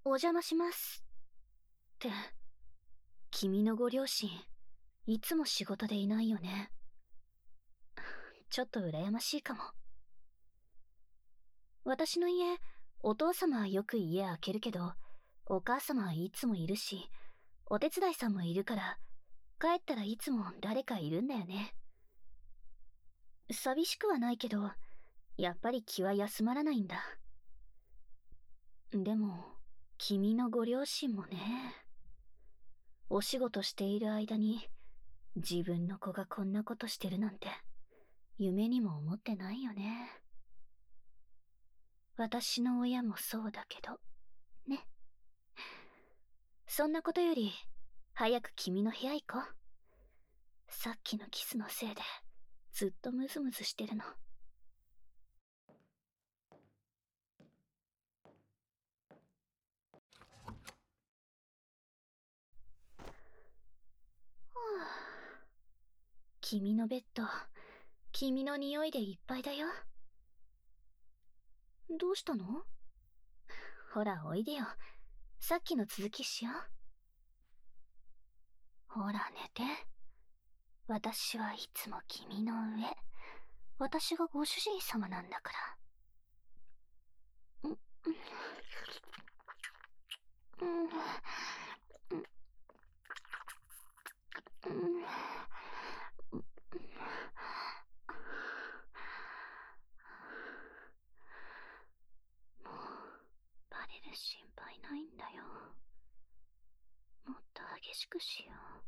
お邪魔します。って、君のご両親、いつも仕事でいないよね。ちょっと羨ましいかも。私の家、お父様はよく家開けるけど、お母様はいつもいるし、お手伝いさんもいるから、帰ったらいつも誰かいるんだよね。寂しくはないけど、やっぱり気は休まらないんだ。でも、君のご両親もね。お仕事している間に、自分の子がこんなことしてるなんて、夢にも思ってないよね。私の親もそうだけど、ね。そんなことより、早く君の部屋行こう。さっきのキスのせいで、ずっとムズムズしてるの。君のベッド、君の匂いでいっぱいだよ。どうしたの？ほら、おいでよ。さっきの続きしよう。ほら、寝て。私はいつも君の上。私がご主人様なんだから。もう、バレる心配ないんだよ。もっと激しくしよう。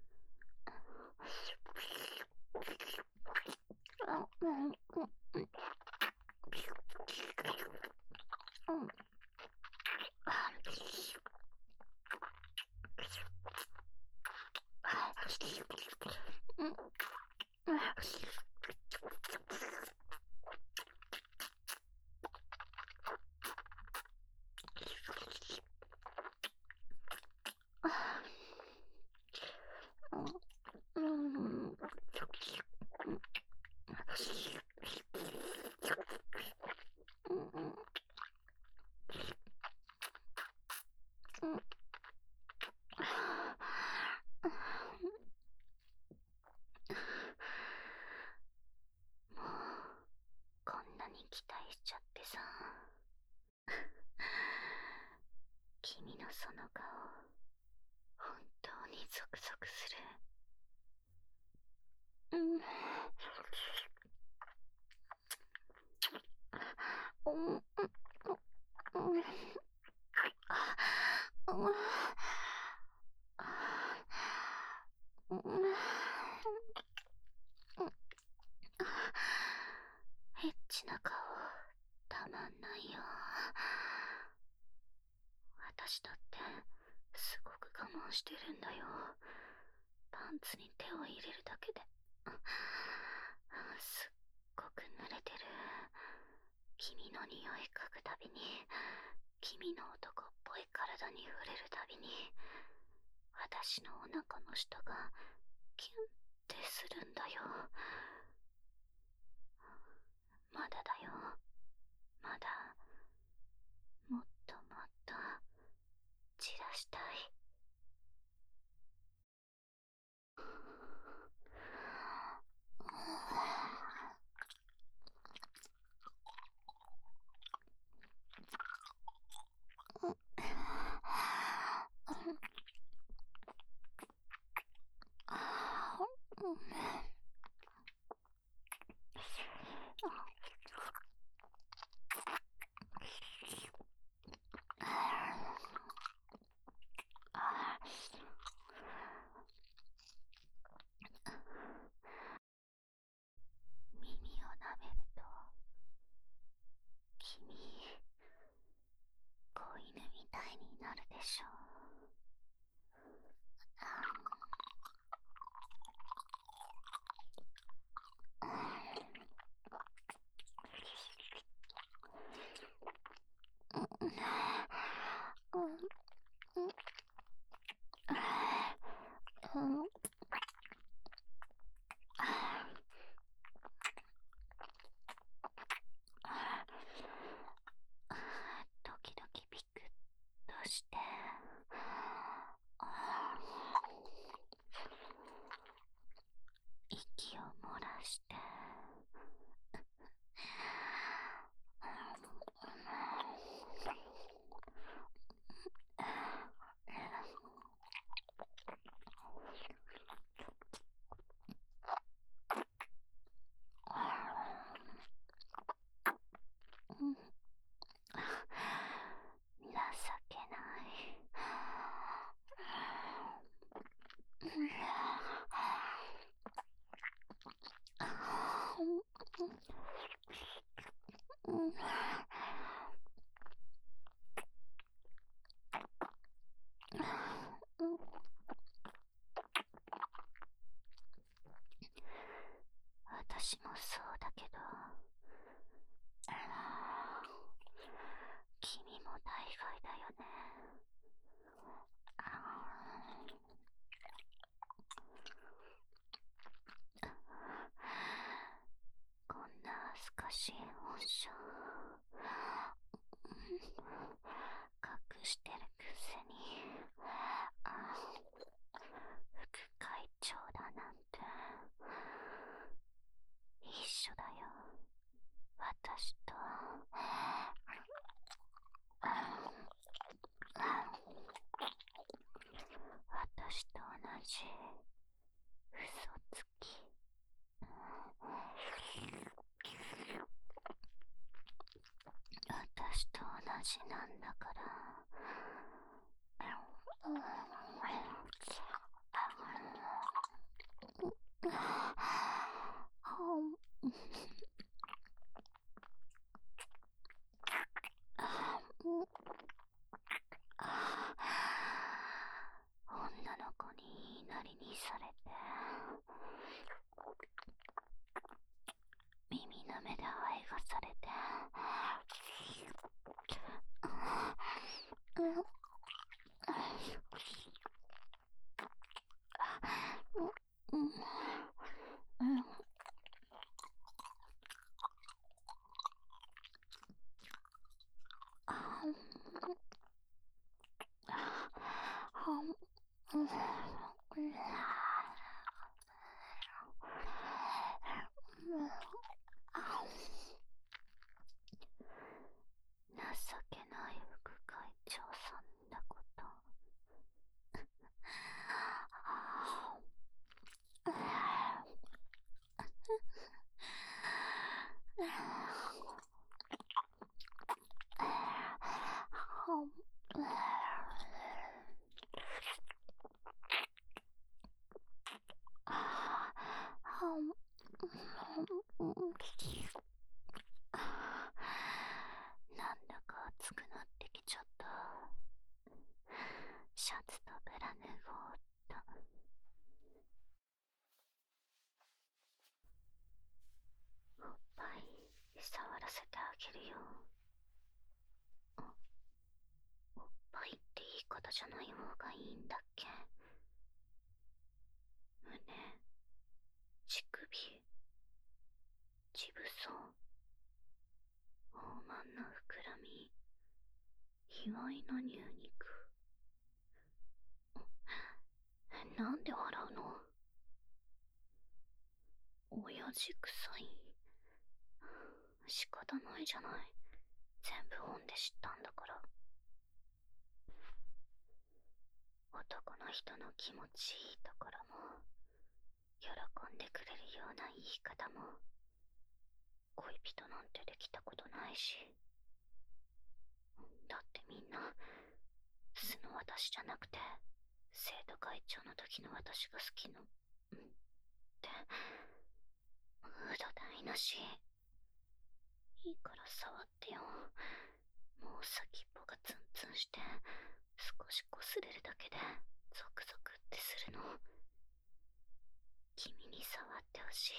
もう、こんなに期待しちゃってさ。君のその顔、本当にゾクゾクする。エッチな顔、たまんないよ。私だってすごく我慢してるんだよ。パンツに手を入れるだけで。すっごく濡れてる。君の匂い嗅ぐたびに、君の男っぽい体に触れるたびに、私のお腹の下がキュンってするんだよ。まだだよ。まだ、もっともっと散らしたい。 うん、私もそうだけど、君も大概だよね。こんな恥ずかしい本性隠してるくせに副会長だなんて。一緒だよ、私と。私と同じ嘘つき。私と同じなんだから。女の子に言いなりにされて、耳の目で愛がされて、情けない副会長さんだこと。なんだか暑くなってきちゃった。シャツとブラ脱ごうっと。おっぱい触らせてあげるよ。おっぱいって言い方じゃない方がいいんだっけ。胸、乳首、乳房、豊満な膨らみ、卑猥な乳肉。なんで笑うの？親父臭い。仕方ないじゃない。全部本で知ったんだから。男の人の気持ちいいところも、喜んでくれるような言い方も、恋人なんてできたことないし。だってみんな素の私じゃなくて、生徒会長の時の私が好きのってムード台無し。いいから触ってよ。もう先っぽがツンツンして少し擦れるだけでゾクゾクってするの。君に触ってほしい。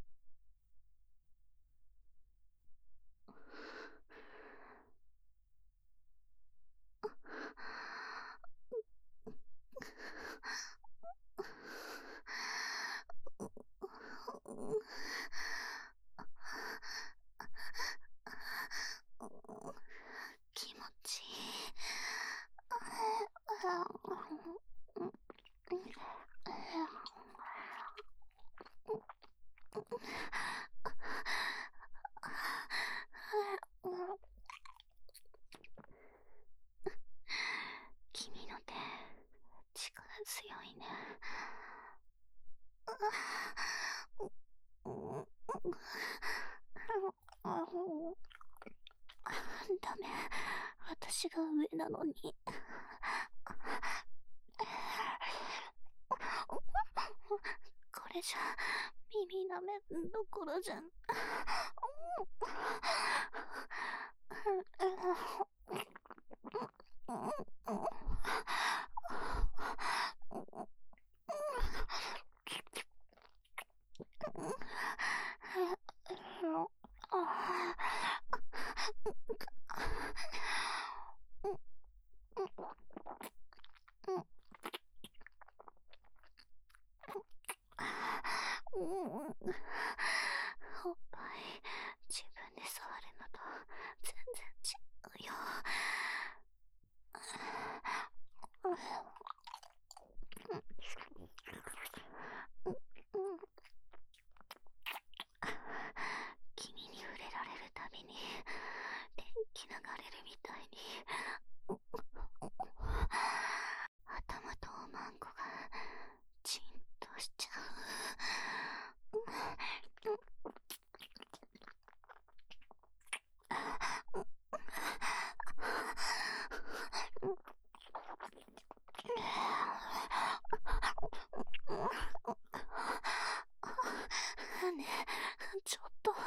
気持ちいい。君の手、力強いね。ダメ、私が上なのに。これじゃ耳舐めどころじゃん。 れるみたいに頭とおまんこがじんとしちゃう。ねえ、ちょっと、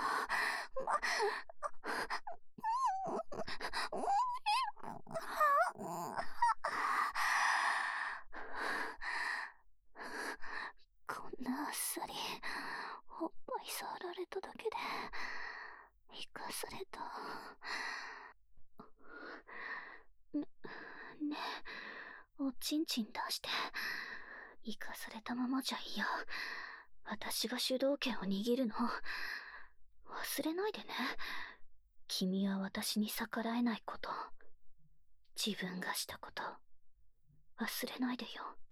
こんなあっさりおっぱい触られただけで生かされた。ねえ、おちんちん出して生かされたままじゃ嫌。私が主導権を握るの忘れないでね。君は私に逆らえないこと、自分がしたこと忘れないでよ。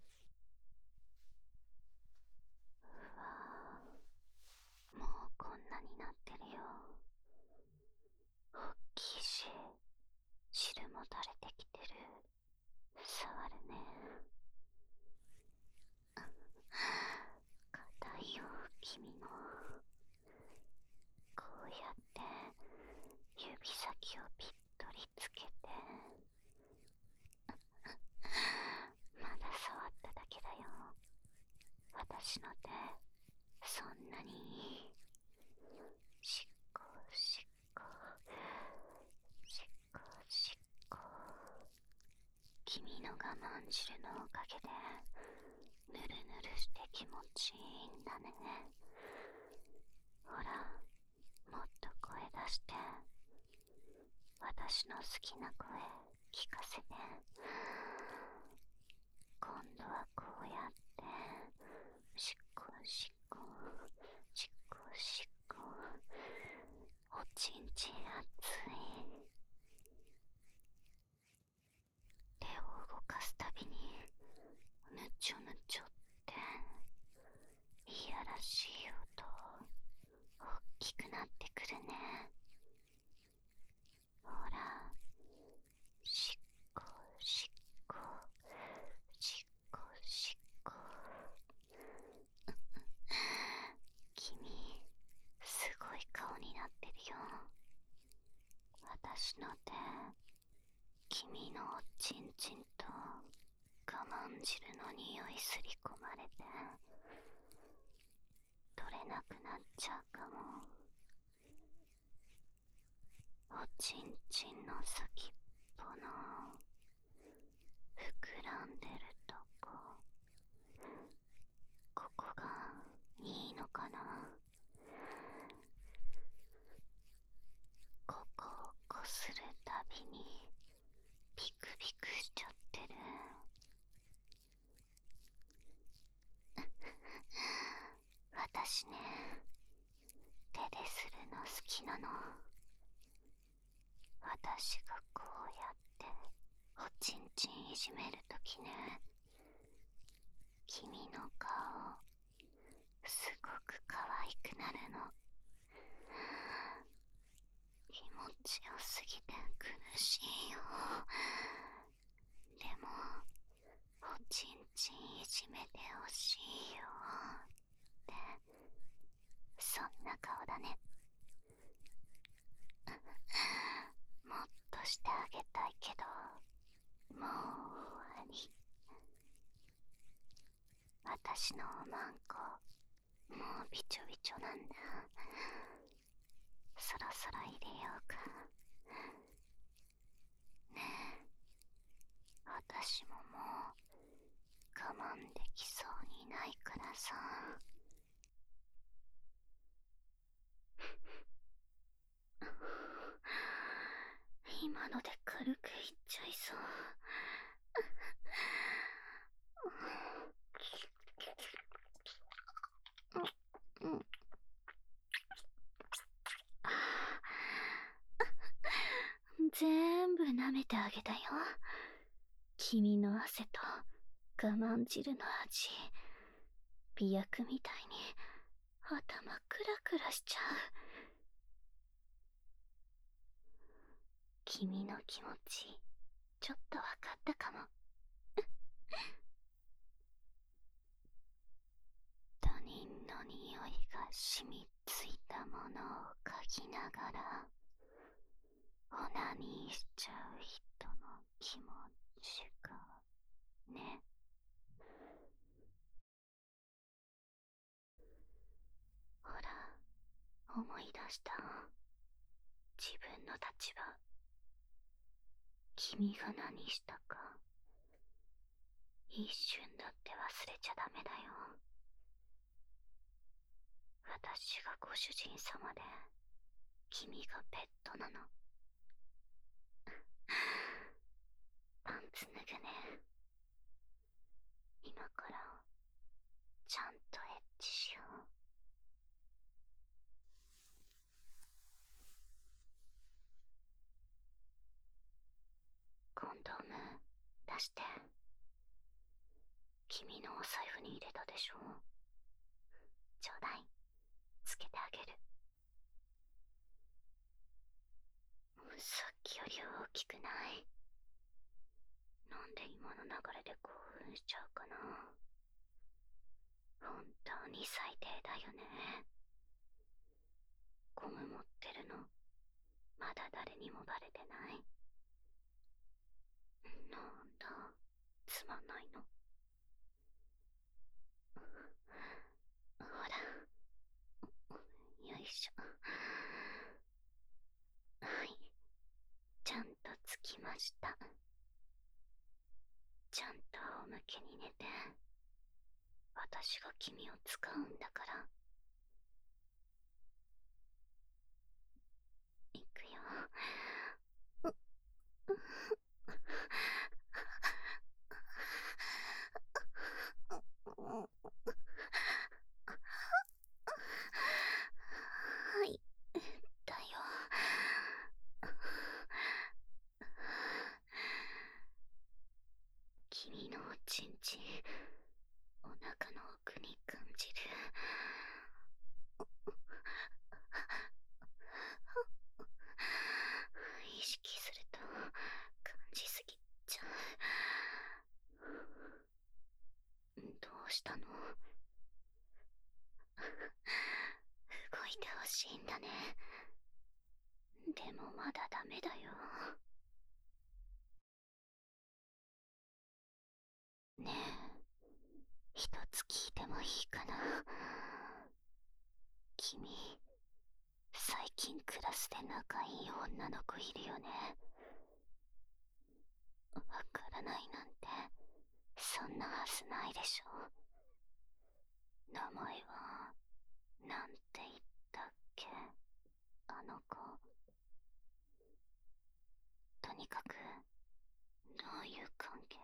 もうこんなになってるよ。おっきいし汁も垂れてきてる。触るね。硬いよ君も。こうやって指先をぴったりつけて、まだ触っただけだよ。私の手そんなに。しっこしっこしっこしっこ。君の我慢汁のおかげでぬるぬるして気持ちいいんだね。ほら、もっと声出して私の好きな声聞かせて。今度はこうやってしっこしっこしっこしっこ。おちんちん熱い。手を動かすたびにぬちょぬちょっていやらしい音大きくなってくるね。ほら、しっこしっこしっこしっこ。君すごい顔になってるよ。私の手君のおちんちんと我慢汁の匂いすり込まれて取れなくなっちゃうかも。おちんちんの先っぽの膨らんでるとこ、ここがいいのかな。ここをこするたびにピクピクしちゃってる。私ね、手でするの好きなの。私がこうやっておちんちんいじめるときね、君の顔すごく可愛くなるの。気持ちよすぎて苦しいよ。でもおちんちんいじめてほしいよって、そんな顔だね。もっとしてあげたいけどもう終わり。私のおまんこもうびちょびちょなんだ。そろそろ入れようか。ねえ、私ももう我慢できそうにないからさ。今ので軽くいっちゃいそう。全部舐めてあげたよ。君の汗と我慢汁の味、美薬みたいに頭クラクラしちゃう。 君の気持ち、ちょっとわかったかも。他人の匂いが染みついたものを嗅ぎながらオナニーしちゃう人の気持ちがね。ほら、思い出した。自分の立場。君が何したか一瞬だって忘れちゃダメだよ。私がご主人様で君がペットなの。パンツ脱ぐね。今からちゃんとエッチしよう。コンドーム出して。君のお財布に入れたでしょ。ちょうだい。つけてあげる。さっきより大きくない？なんで今の流れで興奮しちゃうかな。本当に最低だよね。ゴム持ってるのまだ誰にもバレてない？なんだ、つまんないの。ほら、よいしょ。はい、ちゃんとつきました。ちゃんと仰向けに寝て。私が君を使うんだから。いくよ。はい、だよ。君のおちんちん、お腹の奥に感じる。意識すると感じすぎちゃう。どうしたの？動いてほしいんだね。でもまだダメだよ。ねえ、一つ聞いてもいいかな。君、最近クラスで仲いい女の子いるよね。わからないなんてそんなはずないでしょ。名前はなんて言ったっけ、あの子。とにかくどういう関係？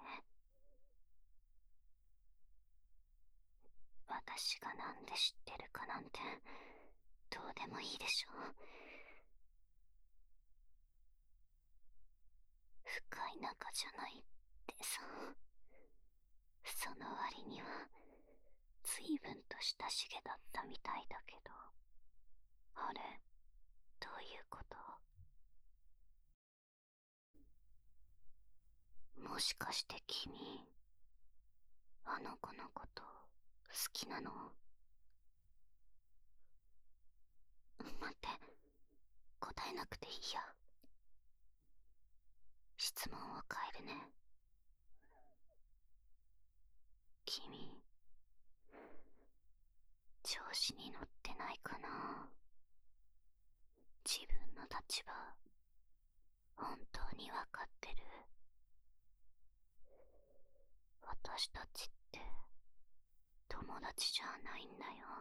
私がなんで知ってるかなんてどうでもいいでしょ。深い仲じゃないってさ。その割には随分と親しげだったみたいだけど。あれ、どういうこと？もしかして君、あの子のこと好きなの？待って、答えなくていいや。質問を変えるね。君、調子に乗ってないかな。自分の立場本当にわかってる？私たちって友達じゃないんだよ。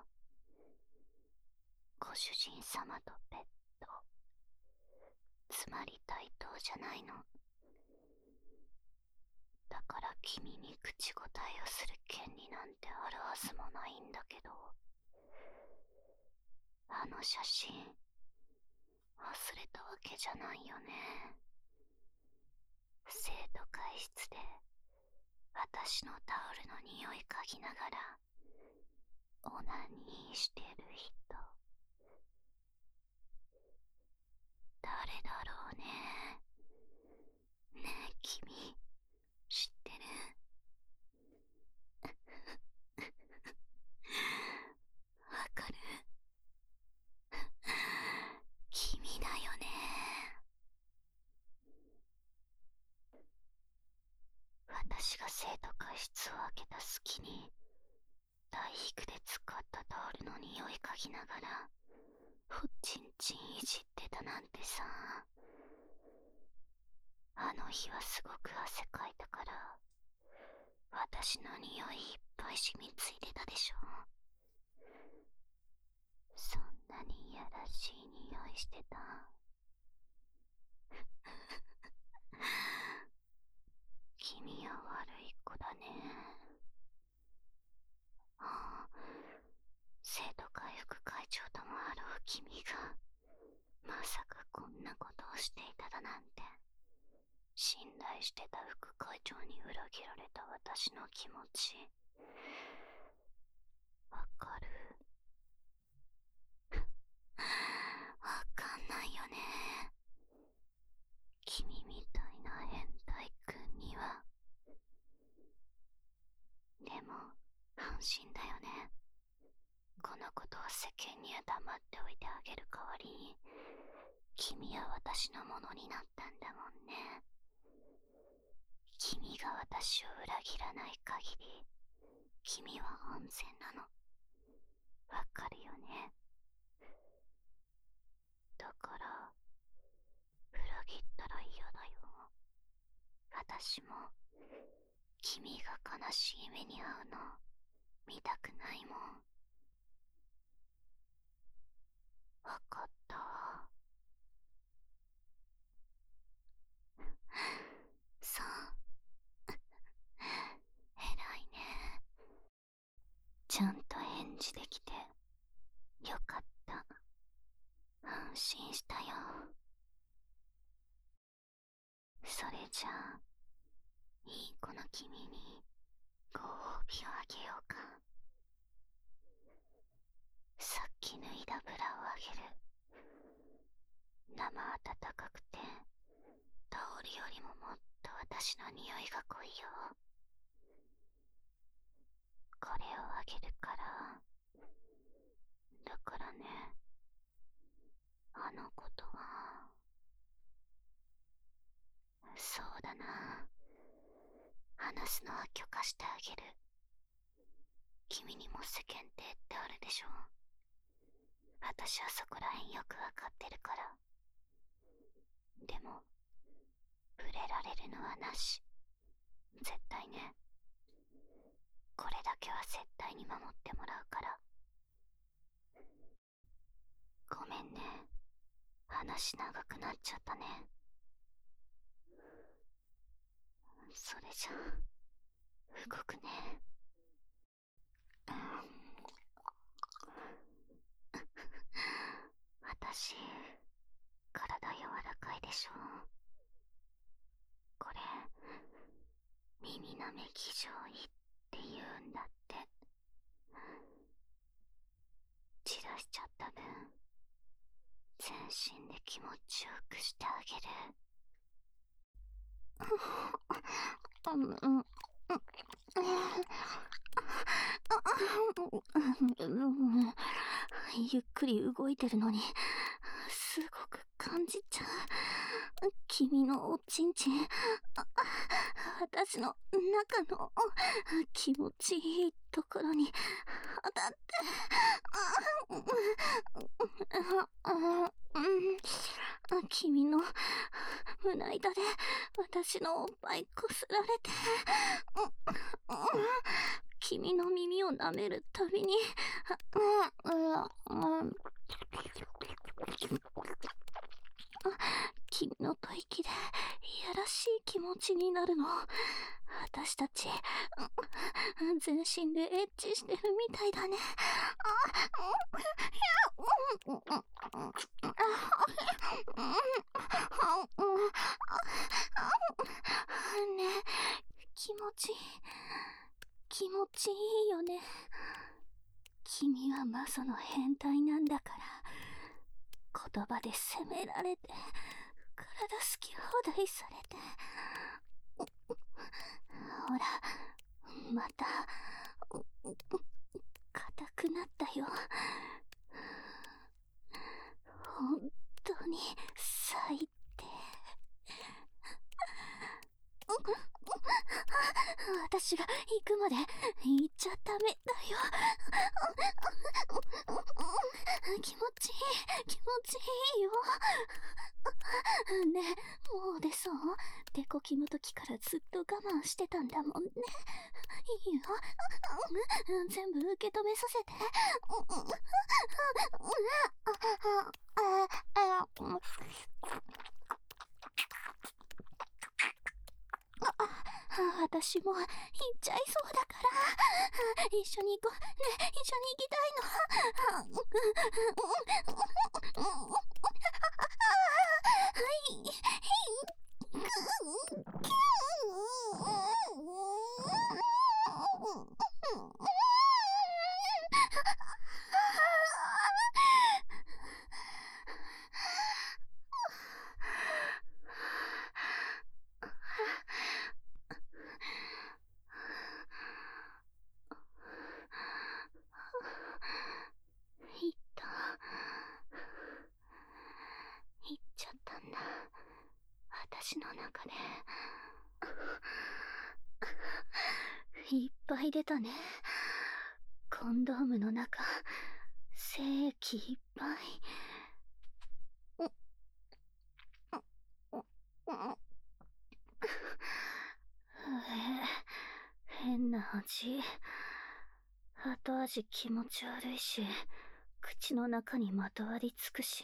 ご主人様とペット、つまり対等じゃないの。だから君に口答えをする権利なんてあるはずもないんだけど。あの写真忘れたわけじゃないよね。生徒会室で私のタオルの匂い嗅ぎながらオナニーしてる人、誰だろうね。 私が生徒会室を開けた隙に大育で使ったタオルの匂い嗅ぎながらおちんちんいじってたなんてさ。あの日はすごく汗かいたから私の匂いいっぱい染みついてたでしょ。そんなにいやらしい匂いしてた。君は悪い子だね。ああ、生徒会副会長ともあろう君がまさかこんなことをしていただなんて。信頼してた副会長に裏切られた私の気持ちわかる？わかんないよね。君みたいな変態くんには。でも安心だよね。このことを世間には黙っておいてあげる代わりに君は私のものになったんだもんね。君が私を裏切らない限り君は安全なの。わかるよね。だから裏切ったら嫌だよ。私も君が悲しい目に遭うの見たくないもん。わかったわ。そう、偉いね。ちゃんと返事できてよかった。安心したよ。それじゃあいい子の君にご褒美をあげようか。さっき脱いだブラをあげる。生暖かくてタオルよりももっと私の匂いが濃いよ。これをあげるから。だからね、あのことは。そうだな、話すのは許可してあげる。君にも世間体ってあるでしょ。私はそこらへんよくわかってるから。でも触れられるのはなし。絶対ね。これだけは絶対に守ってもらうから。ごめんね、話長くなっちゃったね。それじゃ動くね。私体柔らかいでしょ。これ耳なめ騎乗位って言うんだって。散らしちゃった分全身で気持ちよくしてあげる。ゆっくり動いてるのにすごく感じちゃう。君のおちんちん、私の中の気持ちいいところに当たって、君の胸板で私のおっぱいこすられて、君の耳を舐めるたびに君の吐息でいやらしい気持ちになるの。私たち全身でエッチしてるみたいだね。ねえ、気持ちいい。気持ちいいよね。君はマゾの変態なんだから、言葉で責められて、体好き放題されて。ほら、また硬くなったよ。本当に最低。 私が行くまで行っちゃダメだよ。気持ちいい、気持ちいいよ。ねえ、もう出そう？デコキの時からずっと我慢してたんだもんね。いいよ。全部受け止めさせて。私も行っちゃいそうだから、一緒に行こう。ね、一緒に行きたいの。はい。行った。行っちゃったんだ。私の中で。いっぱい出たね。コンドームの中、精液いっぱい。変な味。後味気持ち悪いし、口の中にまとわりつくし。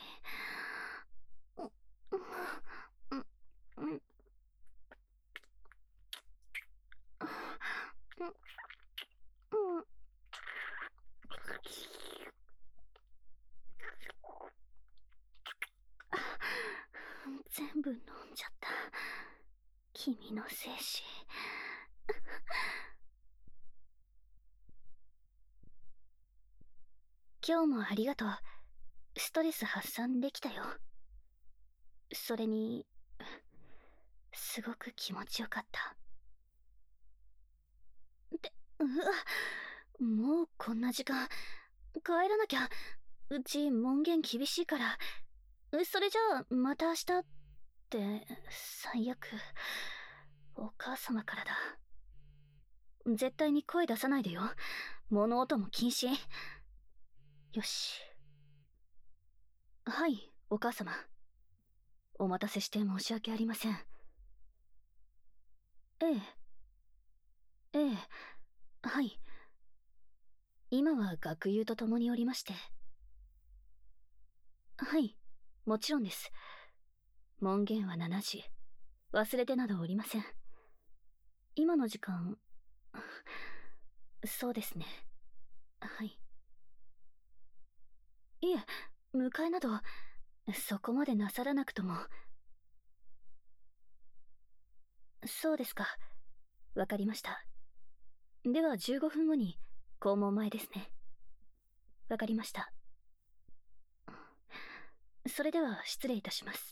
全部飲んじゃった。君の精子。今日もありがとう。ストレス発散できたよ。それに、すごく気持ちよかった。もうこんな時間。帰らなきゃ。うち門限厳しいから。それじゃあ、また明日って、最悪。お母様からだ。絶対に声出さないでよ。物音も禁止。よし。はい、お母様。お待たせして申し訳ありません。ええ。ええ。はい。今は学友と共におりまして。はい、もちろんです。門限は7時。忘れてなどおりません。今の時間、そうですね。はい。いえ、迎えなど、そこまでなさらなくとも。そうですか。わかりました。では15分後に、校門前ですね。わかりました。それでは失礼いたします。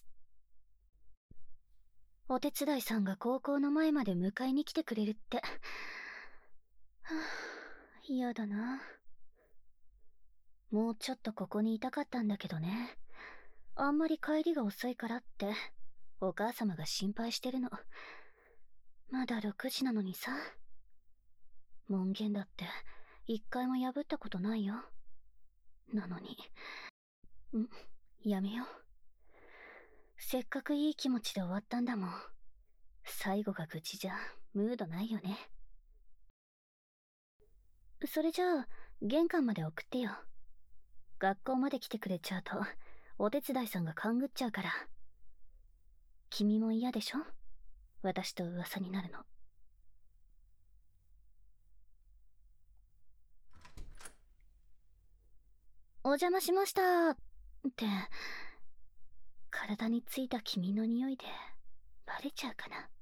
お手伝いさんが高校の前まで迎えに来てくれるって。はあ、嫌だな。もうちょっとここにいたかったんだけどね。あんまり帰りが遅いからって、お母様が心配してるの。まだ6時なのにさ。門限だって一回も破ったことないよ。なのに。やめよう。せっかくいい気持ちで終わったんだもん。最後が愚痴じゃムードないよね。それじゃあ玄関まで送ってよ。学校まで来てくれちゃうとお手伝いさんが勘ぐっちゃうから。君も嫌でしょ？私と噂になるの。お邪魔しましたって体についた君の匂いでバレちゃうかな。